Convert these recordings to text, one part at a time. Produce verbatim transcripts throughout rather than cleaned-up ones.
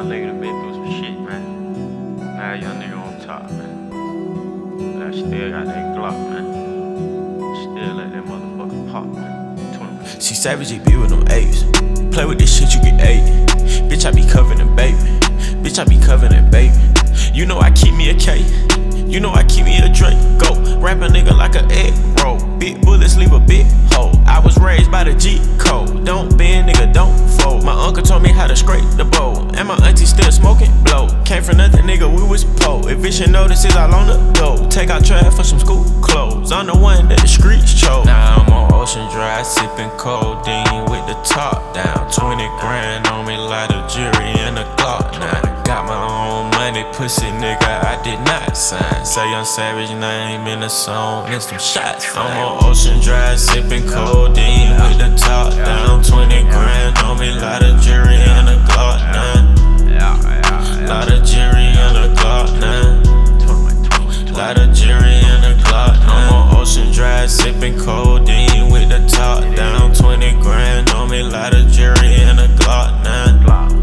nigga done been through some shit, man. Now young nigga on top, man. But I still got that Glock, man. Still let that motherfucker pop, man. See Savage be with them apes. Play with this shit, you get eight. Bitch, I be covered in baby. Bitch, I be covered in baby. You know I keep me a K. You know I keep me a Drake. Go, rap a nigga like a egg roll. Big bullets leave a big hole. I was raised by the G code. Don't bend, nigga, don't fold. My uncle told me how to scrape the bowl. And my auntie still smoking blow. Came from nothing, nigga, we was po. Eviction notices all on the go. Take out trash for some school clothes. I'm the one that the streets chose. Now I'm on Ocean Drive, sipping codeine with the top down. Twenty grand on me, light a jury and a Glock now. Got my own money, pussy nigga, I did not sign. Say Young Savage name in the song and some shots. I'm on Ocean Drive, sipping codeine with the top down. Twenty grand on me, light a jury and a Glock now. Light a jury and a Glock now. Light a jury and a Glock now. I'm on Ocean Drive, sipping codeine with the top down. Twenty grand on me, light a jury and a Glock now.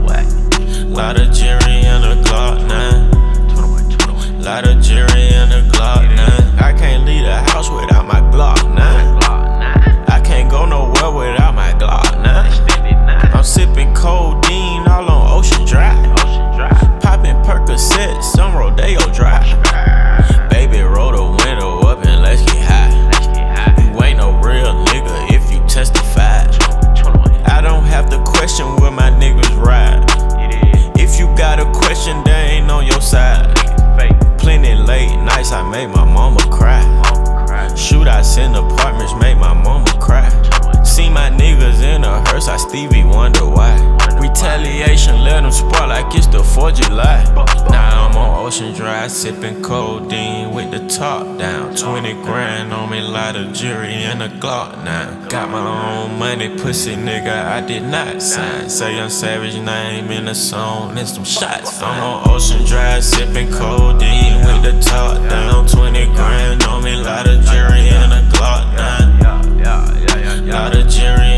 Light a jury and a Glock now. Light a jury and a Glock now. I can't leave the house without my Glock now. I can't go nowhere without my Glock now. I'm sipping codeine all on Ocean Drive. Popping Percocets, some Rodeo Drive. Baby, roll the window up and let's get high. You ain't no real nigga if you testify. I don't have to question where my niggas ride. If you got a question, they ain't on your side. Plenty late nights, I made my mama cry. Shootouts in apartments made my mama cry. See my niggas in a hearse, I Stevie wonder why. Retaliation let them spark like it's the fourth of July. Now I'm on Ocean Drive, sipping codeine with the top down. Twenty grand on me, light a jury and a Glock now. Got my own money, pussy nigga, I did not sign. Say Young Savage name in the song and some shots. I'm on Ocean Drive, sipping codeine with the top down. Twenty grand on me, light a jury and a Glock now. Light a jury